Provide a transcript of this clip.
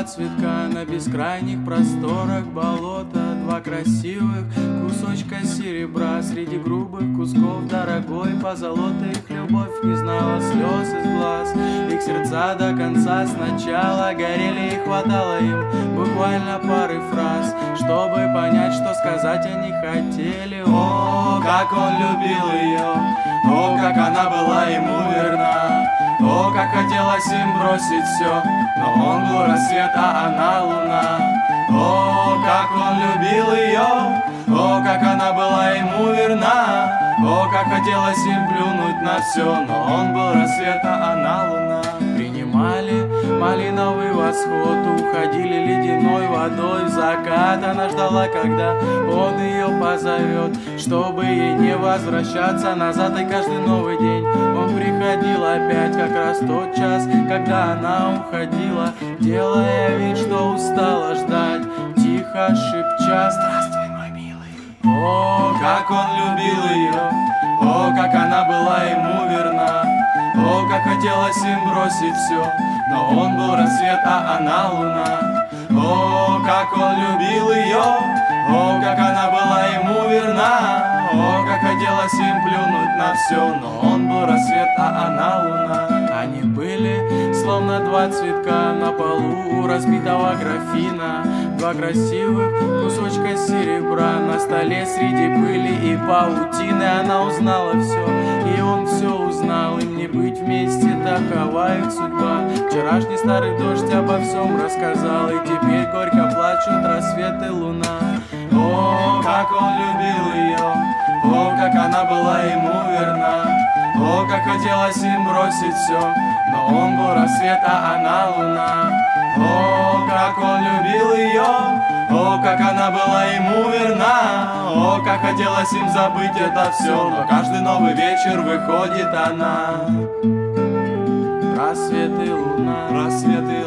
два цветка на бескрайних просторах болота, два красивых кусочка серебра среди грубых кусков дорогой позолоты. Их любовь не знала слез из глаз, их сердца до конца сначала горели, и хватало им буквально пары фраз, чтобы понять, что сказать они хотели. О, как он любил ее, о, как она была ему верна, о, как хотелось им бросить все, но он был рассвет, а она луна. О, как он любил ее, о, как она была ему верна, о, как хотелось им плюнуть на все, но он был рассвет, а она луна. Принимали малиновый восход, уходили ледяной водой в закат. Она ждала, когда он ее позовет, чтобы ей не возвращаться назад. И каждый новый день он приходил опять, как раз тот час, когда она уходила, делая вид, что устала ждать, тихо шепча: «Здравствуй, мой милый». О, как он любил ее, о, как она была ему верна, о, как хотелось им бросить все, но он был рассвет, а она луна. О, как он любил ее, о, как она была ему верна, о, как хотелось им плюнуть на все, но он был рассвет, а она луна. Они были словно два цветка на полу у разбитого графина, два красивых кусочка серебра на столе среди пыли и паутины. Она узнала все, и он все узнал, им не быть вместе, такова их судьба. Вчерашний старый дождь обо всем рассказал, и теперь горько плачут рассвет и луна. О, как он любил ее, о, как она была ему верна, о, как хотелось им бросить все, но он был рассвет, а она луна. О, как он любил ее, о, как она была ему верна, о, как хотелось им забыть это все, но каждый новый вечер выходит она. Рассвет и луна, рассвет и